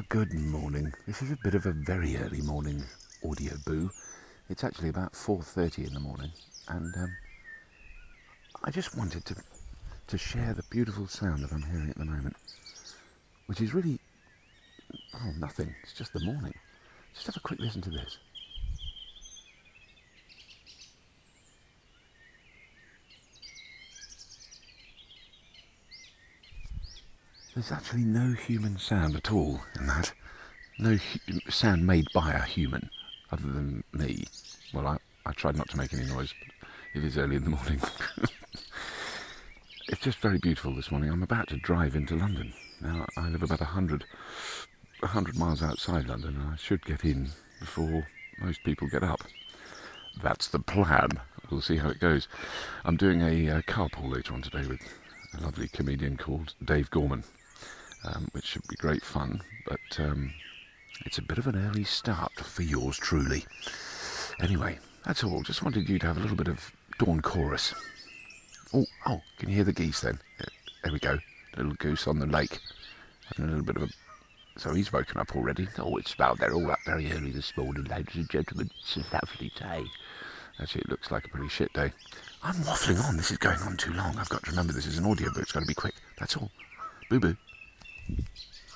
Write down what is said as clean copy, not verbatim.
Good morning. This is a bit of a very early morning audio boo. It's actually about 4:30 in the morning, and I just wanted to share the beautiful sound that I'm hearing at the moment, which is really, nothing. It's just the morning. Just have a quick listen to this. There's actually no human sound at all in that. No sound made by a human, other than me. Well, I tried not to make any noise, but it is early in the morning. It's just very beautiful this morning. I'm about to drive into London. Now, I live about 100 miles outside London, and I should get in before most people get up. That's the plan. We'll see how it goes. I'm doing a carpool later on today with a lovely comedian called Dave Gorman, which should be great fun, but it's a bit of an early start for yours truly. Anyway, that's all. Just wanted you to have a little bit of dawn chorus. Oh, can you hear the geese then? There we go. Little goose on the lake. Having a little bit of a... So he's woken up already. Oh, it's about they're all up very early this morning, ladies and gentlemen. It's a lovely day. Actually, it looks like a pretty shit day. I'm waffling on. This is going on too long. I've got to remember this is an audio book. It's got to be quick. That's all. Boo-boo.